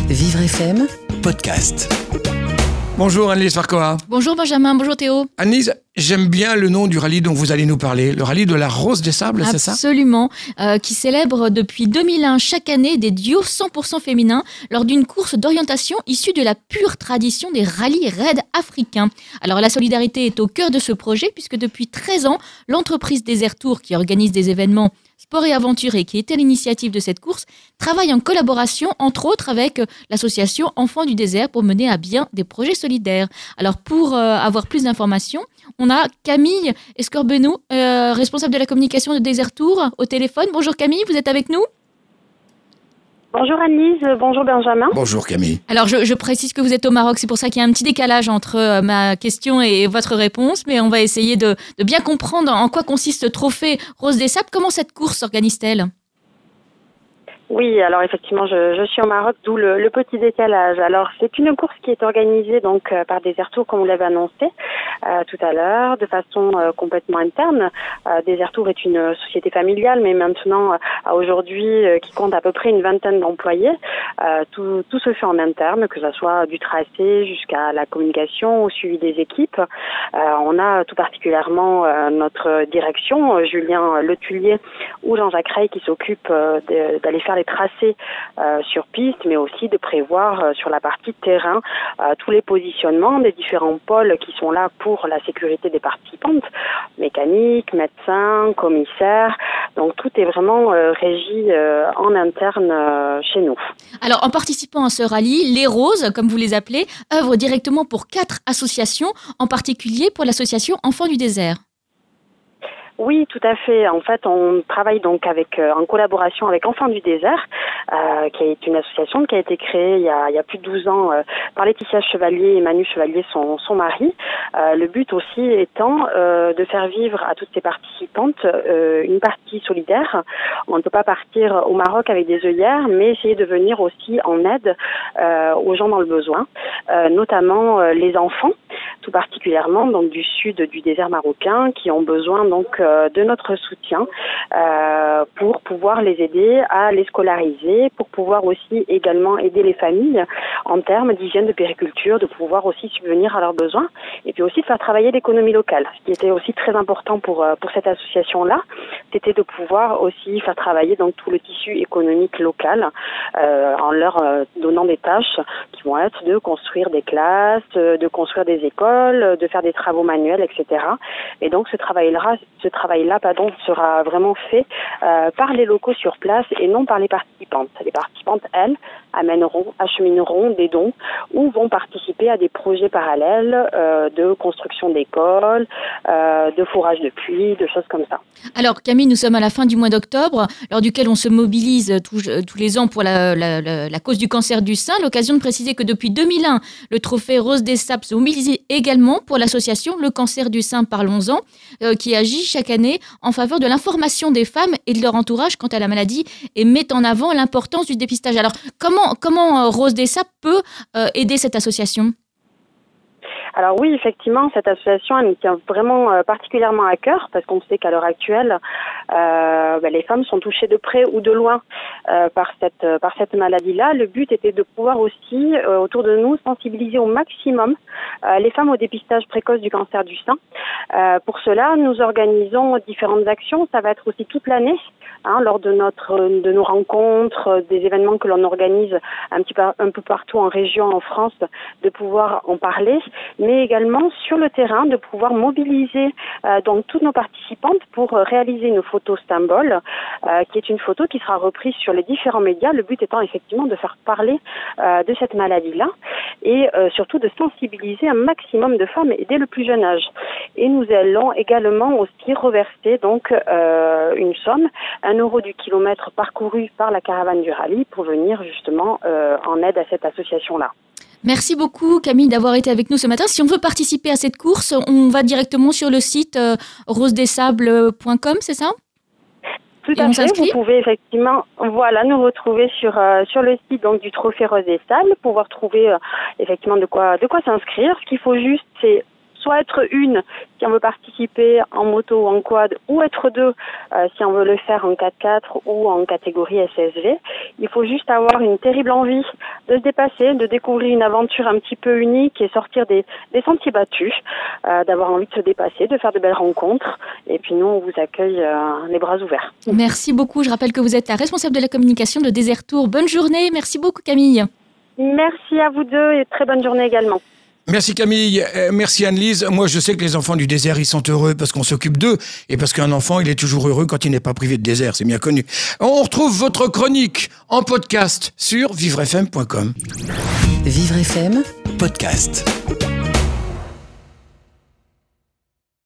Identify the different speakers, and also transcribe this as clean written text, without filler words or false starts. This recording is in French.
Speaker 1: Vivre FM podcast.
Speaker 2: Bonjour Annelise Farquhar.
Speaker 3: Bonjour Benjamin, bonjour Théo.
Speaker 2: Annelise, j'aime bien le nom du rallye dont vous allez nous parler. Le rallye de la Rose des Sables, c'est ça ?
Speaker 3: Absolument, qui célèbre depuis 2001 chaque année des duos 100% féminins lors d'une course d'orientation issue de la pure tradition des rallyes raids africains. Alors la solidarité est au cœur de ce projet puisque depuis 13 ans, l'entreprise Desert Tour qui organise des événements sport et aventure et qui était à l'initiative de cette course, travaille en collaboration, entre autres, avec l'association Enfants du désert pour mener à bien des projets solidaires. Alors, pour avoir plus d'informations, on a Camille Escorbenou, responsable de la communication de Desert Tour, au téléphone. Bonjour Camille, vous êtes avec nous ?
Speaker 4: Bonjour Annelise, bonjour Benjamin.
Speaker 2: Bonjour Camille.
Speaker 3: Alors je précise que vous êtes au Maroc, c'est pour ça qu'il y a un petit décalage entre ma question et votre réponse, mais on va essayer de bien comprendre en quoi consiste ce trophée Rose des Sables. Comment cette course s'organise-t-elle ?
Speaker 4: Oui, alors effectivement, je suis au Maroc, d'où le petit décalage. Alors, c'est une course qui est organisée donc par Desert Tour, comme vous l'avez annoncé tout à l'heure, de façon complètement interne. Desert Tour est une société familiale, mais maintenant, aujourd'hui, qui compte à peu près une vingtaine d'employés. Tout se fait en interne, que ce soit du tracé jusqu'à la communication, au suivi des équipes. On a tout particulièrement notre direction, Julien Letulier ou Jean-Jacques Rey, qui s'occupe d'aller faire les tracés sur piste, mais aussi de prévoir sur la partie terrain tous les positionnements des différents pôles qui sont là pour la sécurité des participantes, mécaniques, médecins, commissaires. Donc tout est vraiment régi en interne chez nous.
Speaker 3: Alors en participant à ce rallye, les Roses, comme vous les appelez, œuvrent directement pour 4 associations, en particulier pour l'association Enfants du désert.
Speaker 4: Oui, tout à fait. En fait, on travaille donc en collaboration avec Enfants du désert, qui est une association qui a été créée il y a plus de 12 ans par Laetitia Chevalier et Manu Chevalier, son mari. Le but aussi étant de faire vivre à toutes ces participantes une partie solidaire. On ne peut pas partir au Maroc avec des œillères, mais essayer de venir aussi en aide aux gens dans le besoin, notamment les enfants, tout particulièrement donc du sud du désert marocain, qui ont besoin donc de notre soutien pour pouvoir les aider à les scolariser, pour pouvoir aussi également aider les familles en termes d'hygiène de périculture, de pouvoir aussi subvenir à leurs besoins et puis aussi de faire travailler l'économie locale. Ce qui était aussi très important pour cette association-là, c'était de pouvoir aussi faire travailler donc tout le tissu économique local en leur donnant des tâches qui vont être de construire des classes, de construire des écoles, de faire des travaux manuels, etc. Et donc ce travail-là, sera vraiment fait par les locaux sur place et non par les participantes. Les participantes, elles, achemineront des dons ou vont participer à des projets parallèles de construction d'écoles, de forage de pluie, de choses comme ça.
Speaker 3: Alors Camille, nous sommes à la fin du mois d'octobre, lors duquel on se mobilise tous les ans pour la cause du cancer du sein. L'occasion de préciser que depuis 2001, le trophée Rose des Sables se mobilise également pour l'association Le Cancer du Sein Parlons-en, qui agit chaque année en faveur de l'information des femmes et de leur entourage quant à la maladie et met en avant l'importance du dépistage. Alors comment Rose des Sables peut aider cette association ?
Speaker 4: Alors oui, effectivement, cette association, elle nous tient vraiment particulièrement à cœur parce qu'on sait qu'à l'heure actuelle, les femmes sont touchées de près ou de loin par cette maladie-là. Le but était de pouvoir aussi, autour de nous, sensibiliser au maximum les femmes au dépistage précoce du cancer du sein. Pour cela, nous organisons différentes actions. Ça va être aussi toute l'année, lors de nos rencontres, des événements que l'on organise un peu partout en région, en France, de pouvoir en parler, mais également sur le terrain, de pouvoir mobiliser donc toutes nos participantes pour réaliser une photo symbole, qui est une photo qui sera reprise sur les différents médias, le but étant effectivement de faire parler de cette maladie-là et surtout de sensibiliser un maximum de femmes et dès le plus jeune âge. Et nous allons également aussi reverser donc une somme, 1 € du kilomètre parcouru par la caravane du rallye pour venir justement en aide à cette association-là.
Speaker 3: Merci beaucoup Camille d'avoir été avec nous ce matin. Si on veut participer à cette course, on va directement sur le site rosedessables.com, c'est ça ?
Speaker 4: Tout à fait, vous pouvez effectivement nous retrouver sur le site donc du Trophée Rose des Sables, pouvoir trouver effectivement de quoi s'inscrire. Ce qu'il faut juste, c'est soit être une si on veut participer en moto ou en quad, ou être deux si on veut le faire en 4x4 ou en catégorie SSV. Il faut juste avoir une terrible envie se dépasser, de découvrir une aventure un petit peu unique et sortir des sentiers battus, d'avoir envie de se dépasser, de faire de belles rencontres. Et puis nous, on vous accueille les bras ouverts.
Speaker 3: Merci beaucoup. Je rappelle que vous êtes la responsable de la communication de Desert Tour. Bonne journée. Merci beaucoup, Camille.
Speaker 4: Merci à vous deux et très bonne journée également.
Speaker 2: Merci Camille, merci Anne-Lise. Moi je sais que les enfants du désert ils sont heureux parce qu'on s'occupe d'eux et parce qu'un enfant il est toujours heureux quand il n'est pas privé de désert, c'est bien connu. On retrouve votre chronique en podcast sur vivrefm.com.
Speaker 1: Vivre FM, podcast.